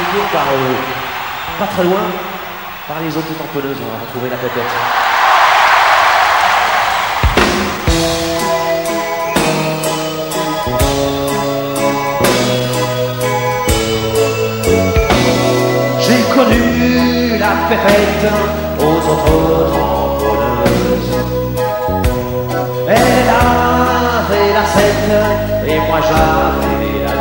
toujours par, pas très loin, par les autotamponneuses, on va retrouver la pépette. J'ai connu la pépette aux autotamponneuses. Elle avait la 7 et moi j'avais la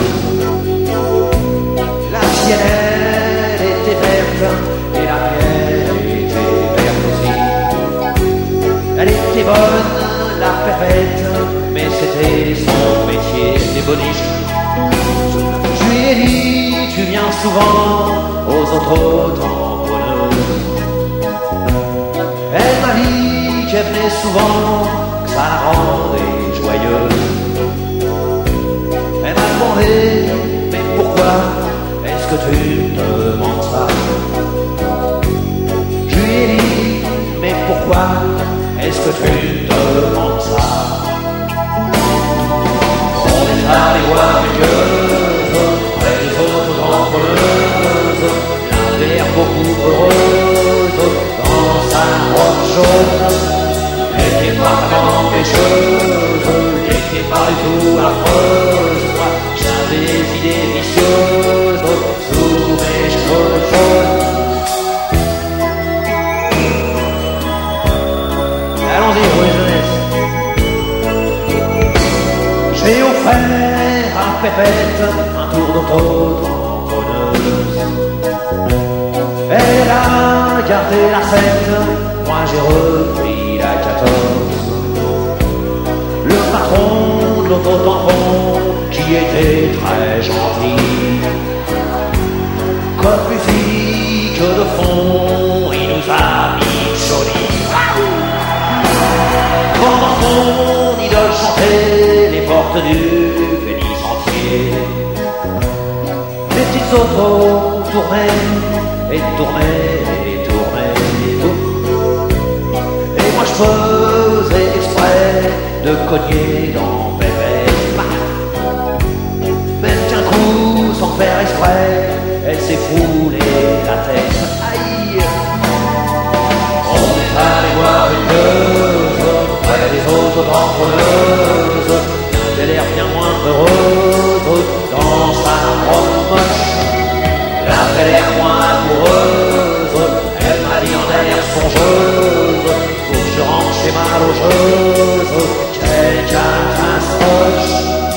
2. La sienne elle était verte et la mienne était verte aussi. Elle était bonne la pépette, mais c'était son métier, elle était boniche. Je lui ai dit tu viens souvent aux autotamponneuses. Elle m'a dit qu'elle venait souvent, que ça la rendait joyeuse. Elle m'a demandé, mais pourquoi est-ce que tu me demandes ça? Je lui ai dit, mais pourquoi est-ce que tu me demandes ça? On est allé voir les gueules, près des autotamponneuses. Il avait l'air beaucoup heureuse dans sa robe jaune. Elle n'était pas vraiment mécheuse, elle n'était pas du tout affreuse. Moi, j'avais des idées vicieuses sous mes cheveux jaunes. Allons-y, oui, jeunesse. J'ai offert à Pépette un tour d'autotamponneuse. Elle a gardé la 7, moi j'ai repris la 14. Le patron de l'autotampon, qui était très gentil, comme musique de fond, il nous a mis Johnny. Pendant qu'on idole chantait les portes du pénitentiaire, les petites autos tournaient et tournaient et tournaient et tout. Et moi je faisais exprès de cogner dans Pépette. Même qu'un coup, sans faire exprès, elle s'est foulée la tête. Aïe! On est allé voir une gueuse près des autotamponneuses. Elle avait l'air bien moins heureuse dans sa robe moche. Elle avait l'air moins amoureuse. Elle m'a dit en l'air songeuse, faut que je rentre chez ma logeuse, quelqu'un m'assoche.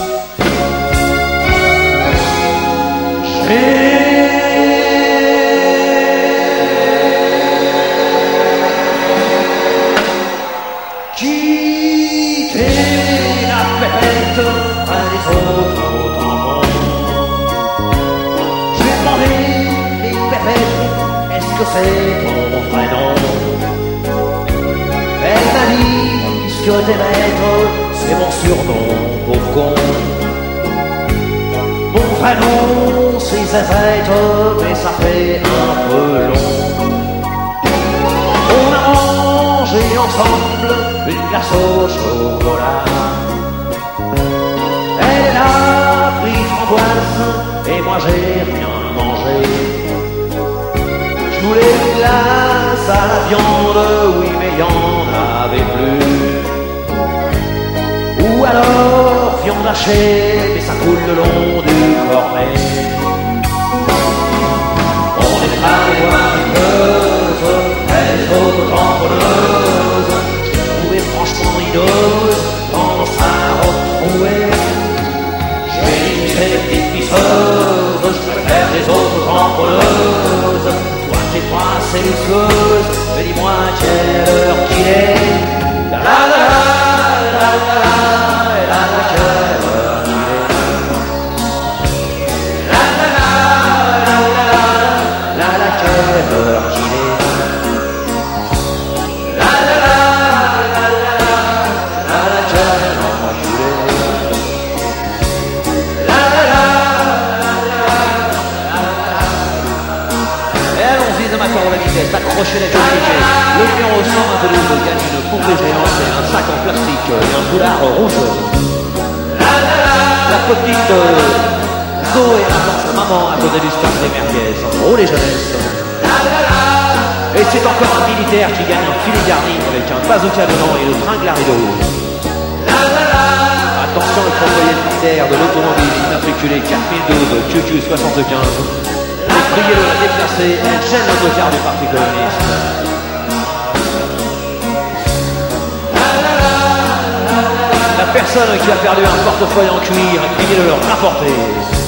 J'ai quitté la pépette près des autotampons. Je lui ai demandé, mais Pépette, est-ce que c'est ton vrai nom? Elle m'a dit, ce que t'aimes, c'est mon surnom, pauvre con. Mon vrai nom, c'est Zézette, mais ça fait un peu long. On a mangé ensemble une glace au chocolat. Elle a pris framboise et moi j'ai rien mangé. Je voulais une glace à la viande, oui mais y'en avait plus. Ou alors viande hachée, mais ça coule le long du cornet. On est allé voir une gueuse, elle autotamponneuses. Je l'ai trouvée franchement hideuse dans sa robe trouée. J'ai dit c'est des petites pisseuses, je préfère les autotamponneuses. Toi t'es pas assez luxueuse, mais dis-moi quelle heure qu'il est. La la la la la la la la quelle heure qu'il est. La la la la la la la quelle heure qu'il est. La la la la la la la quelle heure qu'il est. La la la la la la. Et allons-y de ma corde à vitesse, accrochez les jolies. Le numéro 122 gagne une poupée géante et un sac en plastique et un foulard rouge. La petite Zoé attend sa maman à côté du stand des merguez. Oh les jeunesses. Et c'est encore un militaire qui gagne un filet garni avec un bazooka dedans et le tringle à rideau. Attention, le propriétaire de l'automobile immatriculé 4012 QQ75. Priez de la déplacer, elle gêne l'autocar du Parti communiste. La personne qui a perdu un portefeuille en cuir, priez de le rapporter.